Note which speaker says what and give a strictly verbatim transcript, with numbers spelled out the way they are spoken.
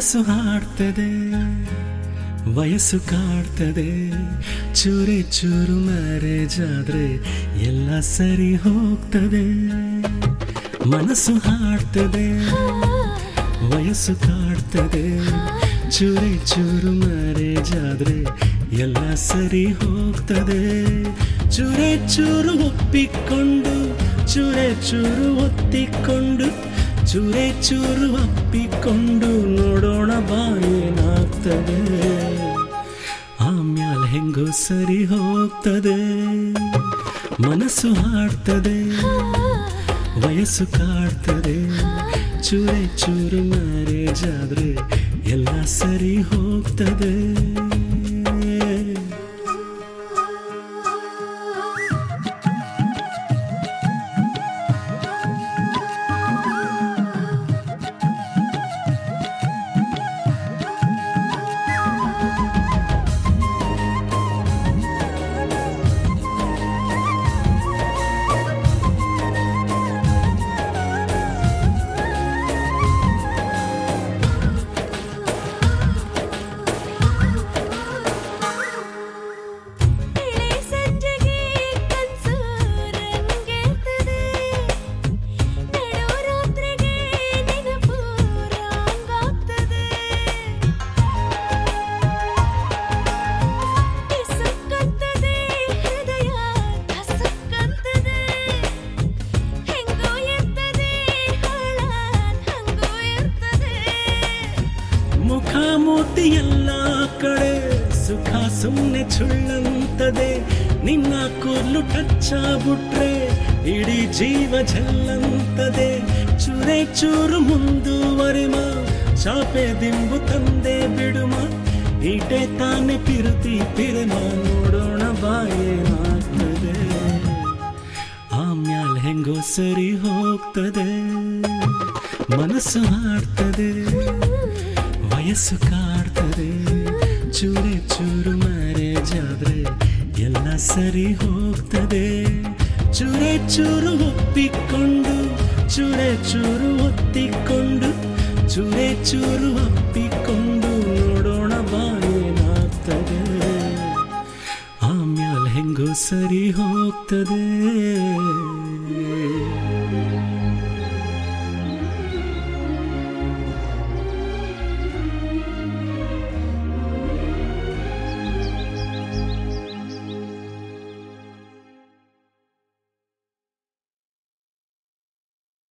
Speaker 1: ಮನಸ್ಸು ಹಾಡ್ತದೆ, ವಯಸ್ಸು ಕಾಡ್ತದೆ, ಚೂರೆ ಚೂರು ಮ್ಯಾರೇಜ್ ಆದ್ರೆ ಎಲ್ಲ ಸರಿ ಹೋಗ್ತದೆ. ಮನಸ್ಸು ಹಾಡ್ತದೆ, ವಯಸ್ಸು ಕಾಡ್ತದೆ, ಚೂರೆ ಚೂರು ಮ್ಯಾರೇಜ್ ಆದ್ರೆ ಎಲ್ಲ ಸರಿ ಹೋಗ್ತದೆ. ಚೂರೆ ಚೂರು ಒಪ್ಪಿಕೊಂಡು, ಚೂರೆ ಚೂರು ಒತ್ತಿಕೊಂಡು, ಚೂರೆ ಚೂರು ಅಪ್ಪಿಕೊಂಡು ನೋಡೋಣ ಬಾ ಏನಾಗ್ತದೆ. ಆಮ್ಯಾಲ್ ಹೆಂಗೋ ಸರಿ ಹೋಗ್ತದೆ. ಮನಸ್ಸು ಹಾಡ್ತದೆ, ವಯಸ್ಸು ಕಾಡ್ತದೆ, ಚೂರೆ ಚೂರು ಮ್ಯಾರೇಜ್ ಆದ್ರೆ ಎಲ್ಲ ಸರಿ ಹೋಗ್ತದೆ. ಮುಖಾಮೂರ್ತಿ ಎಲ್ಲ ಕಡೆ ಸುಖ ಸುಮ್ಮನೆ ಸುಳ್ಳಂತದೆ. ನಿನ್ನ ಕೂದಲು ಟಚ್ಚಾಗ್ಬಿಟ್ರೆ ಇಡೀ ಜೀವ ಜಲ್ಲಂತದೆ. ಚೂರೆ ಚೂರು ಮುಂದುವರಿಮ, ಚಾಪೆ ದಿಂಬು ತಂದೆ ಬಿಡುಮ, ಈಟೆ ತಾನೆ ಪಿರುತಿ ಪಿರಮ, ನೋಡೋಣ ಬಾ ಏನಾಗ್ತದೆ. ಆಮ್ಯಾಲ್ ಹೆಂಗೋ ಸರಿ ಹೋಗ್ತದೆ. ಮನಸ್ಸು ಹಾಡ್ತದೆ, ವಯಸ್ಸು ಕಾಡ್ತದೆ, ಚೂರೆ ಚೂರು ಮ್ಯಾರೇಜ್ ಆದ್ರೆ ಎಲ್ಲ ಸರಿ ಹೋಗ್ತದೆ. ಚೂರೆ ಚೂರು ಒಪ್ಪಿಕೊಂಡು, ಚೂರೆ ಚೂರು ಒತ್ತಿಕೊಂಡು, ಚೂರೆ ಚೂರು ಅಪ್ಪಿಕೊಂಡು ನೋಡೋಣ ಬಾ ಏನಾಗ್ತದೆ. ಆಮ್ಯಾಲ್ ಹೆಂಗೋ ಸರಿ ಹೋಗ್ತದೆ.